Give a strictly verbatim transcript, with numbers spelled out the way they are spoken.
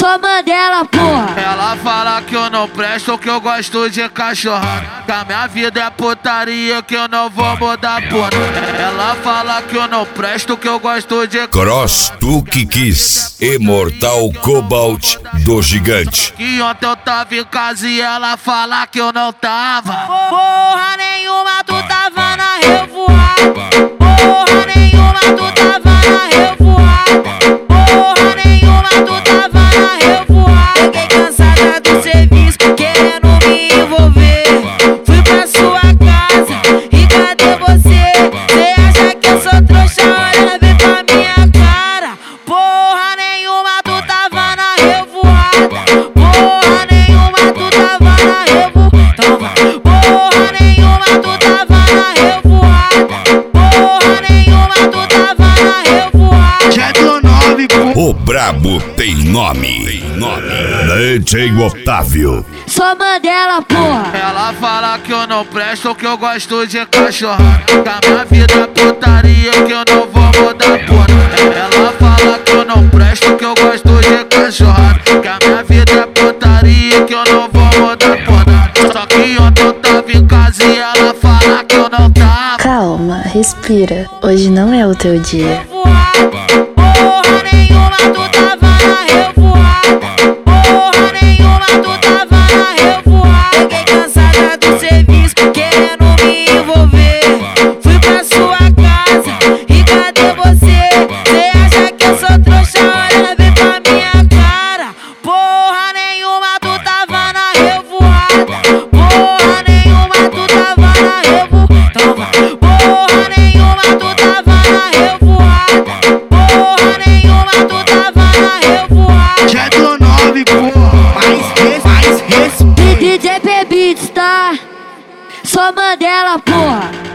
Sou Mandela, porra. Ela fala que eu não presto, que eu gosto de cachorrada, que a minha vida é putaria, que eu não vou mudar, porra. Ela fala que eu não presto, que eu gosto de Cross Tuque Kiss, Imortal Cobalt do Gigante. Que ontem eu tava em casa e ela fala que eu não tava. Porra nenhuma, tu tava na revoada. Porra nenhuma, tu tava na revoada. Porra nenhuma, tu tava na revoada. Fiquei cansada do serviço, querendo me envolver. Fui pra sua casa e cadê você? Cê acha que eu sou trouxa? Olha bem pra minha cara. Porra nenhuma, tu tava na revoada. Porra nenhuma, tu tava na revoada. Porra nenhuma, tu tava na revoada. Porra nenhuma, tu tava na revoada. Já tô nove, pô. O brabo tem nome. Tem nome. D J Otávio. Sou Mandela, porra. Ela fala que eu não presto, que eu gosto de cachorrada, que a minha vida é putaria, que eu não vou mudar, porra. Ela fala que eu não presto, que eu gosto de cachorrada, que a minha vida é putaria, que eu não vou mudar, porra. Só que ontem eu tava em casa e ela fala que eu não tava. Calma, respira. Hoje não é o teu dia. Porra nenhuma, tu tava na revoada. Porra nenhuma, tu tava na revoada. Fiquei cansada do serviço, querendo me envolver. Fui pra sua casa e cadê você? Cê acha que eu sou trouxa? Olha bem pra minha cara. Porra nenhuma, tu tava na revoada. Porra nenhuma, tu tava na revoada. Porra nenhuma, tu tava na revoada. Porra nenhuma, tu tava na revoada. Já tô nove, pô. Faz res, faz res. D J P Beats, tá? Sou Mandela, porra.